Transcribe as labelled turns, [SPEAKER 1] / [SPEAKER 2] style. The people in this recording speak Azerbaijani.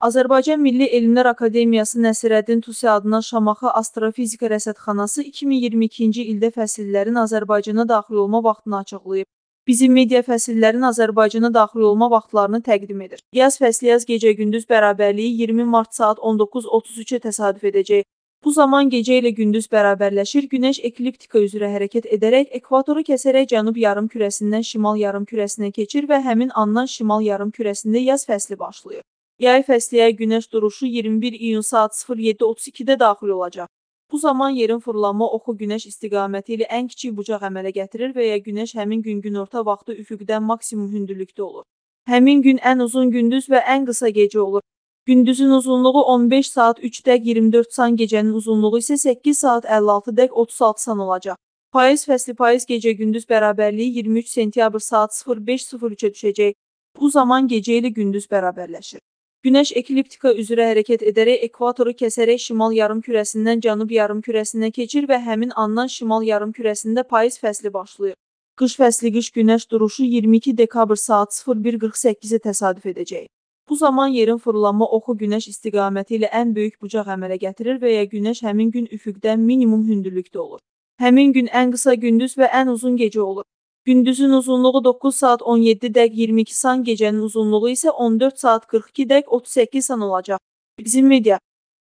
[SPEAKER 1] Azərbaycan Milli Elmlər Akademiyası Nəsirəddin Tusi adına Şamaxı Astrofizika Rəsədxanası 2022-ci ildə fəsillərin Azərbaycana daxil olma vaxtını açıqlayıb. Bizim media fəsillərin Azərbaycana daxil olma vaxtlarını təqdim edir. Yaz fəsli yaz gecə-gündüz bərabərliyi 20 mart saat 19:33-ə təsadüf edəcək. Bu zaman gecə ilə gündüz bərabərləşir, Günəş ekliptika üzrə hərəkət edərək ekvatoru kəsərək cənub yarımkürəsindən şimal yarımkürəsinə keçir və həmin andan şimal yarımkürəsində yaz fəsli başlayır. Yay fəsliyə Günəş duruşu 21 iyun saat 07:32-də daxil olacaq. Bu zaman yerin fırlanma oxu Günəş istiqaməti ilə ən kiçik bucaq əmələ gətirir və ya Günəş həmin gün günorta vaxtı üfüqdən maksimum hündürlükdə olur. Həmin gün ən uzun gündüz və ən qısa gecə olur. Gündüzün uzunluğu 15 saat 3 dəqiq 24 san, gecənin uzunluğu isə 8 saat 56 dəqiq 36 san olacaq. Payız fəsli payız gecə-gündüz bərabərliyi 23 sentyabr saat 05:03-ə düşəcək. Bu zaman gecə ilə gündüz bərabərləşir. Günəş ekliptika üzrə hərəkət edərək ekvatoru kəsərək şimal yarımkürəsindən cənub yarımkürəsinə keçir və həmin andan şimal yarımkürəsində payız fəsli başlayır. Qış fəsli qış Günəş duruşu 22 dekabr saat 01:48-ə təsadüf edəcək. Bu zaman yerin fırlanma oxu Günəş istiqaməti ilə ən böyük bucaq əmələ gətirir və ya Günəş həmin gün üfüqdən minimum hündürlükdə olur. Həmin gün ən qısa gündüz və ən uzun gecə olur. Gündüzün uzunluğu 9 saat 17 dəqiq 22 san, gecənin uzunluğu isə 14 saat 42 dəqiq 38 san olacaq. Bizim media